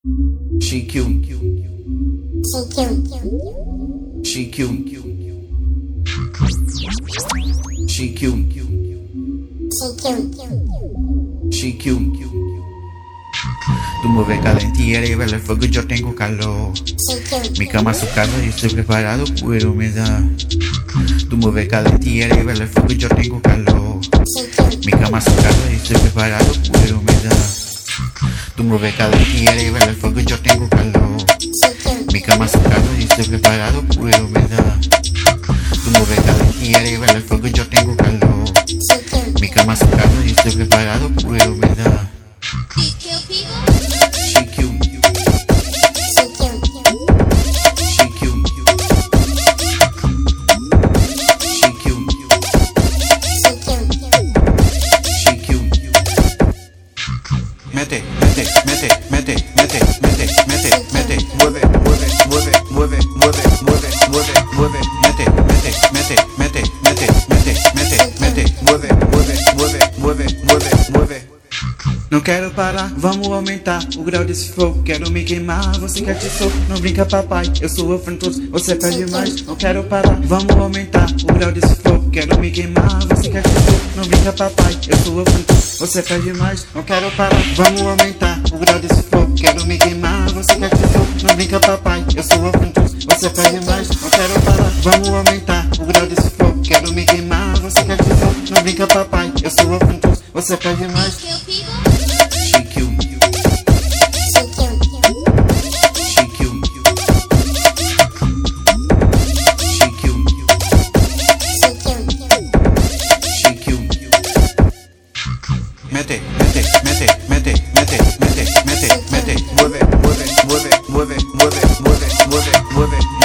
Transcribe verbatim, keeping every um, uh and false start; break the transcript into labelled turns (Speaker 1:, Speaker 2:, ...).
Speaker 1: She cute.
Speaker 2: She cute.
Speaker 1: She cute. She cute.
Speaker 2: She cute.
Speaker 1: She cute. Tu mueves calentilla y el fuego, yo tengo calor.
Speaker 2: She cute.
Speaker 1: Mi cama su casa y estoy preparado, pero me da. Tu mueves calentilla y el fuego, yo tengo calor.
Speaker 2: She cute.
Speaker 1: Mi cama su casa y estoy preparado, pero me da. Tu mueves calentilla y el fuego, yo tengo calor.
Speaker 2: She cute.
Speaker 1: Mi cama su casa y estoy preparado, pero me da. Tu mueves calentilla y el fuego, yo tengo calor.
Speaker 2: She cute.
Speaker 1: Mi cama su casa y estoy preparado, pero me da. She cute.
Speaker 2: She cute.
Speaker 1: She cute. She cute.
Speaker 2: She cute.
Speaker 1: She cute. Mete, mete, mete, mete, mete, mete, mete, mete, mueve, mueve, mueve, mueve, mueve, mueve, mueve, mueve, mete, mete, mete, mete, mete, mete, mete, mete, mueve, mueve, mueve, mueve, mueve, mueve. Não quero parar, vamos aumentar o grau desse fogo. Quero me queimar, você quer te soco. Não brinca papai, eu sou afrontoso, você pede mais. Não quero parar, vamos aumentar o grau desse fogo. Quero me queimar, você quer te soco. Não brinca papai, eu sou afrontoso, você pede mais. Não quero parar, vamos aumentar o grau desse fogo. Quero me queimar, você quer te soco. Não brinca papai, eu sou afrontoso, você pede mais. Não quero parar, vamos aumentar o grau desse fogo. Quero me queimar, você quer te soco. Não brinca papai, eu sou afrontoso, você pede mais. She cute.
Speaker 2: She cute.
Speaker 1: She cute. She cute.
Speaker 2: She cute.
Speaker 1: She cute. Mete, mete, mete, mete, mete, mete, mete, mete, mueve, mueve, mueve, mueve, mueve, mueve, mueve, mueve.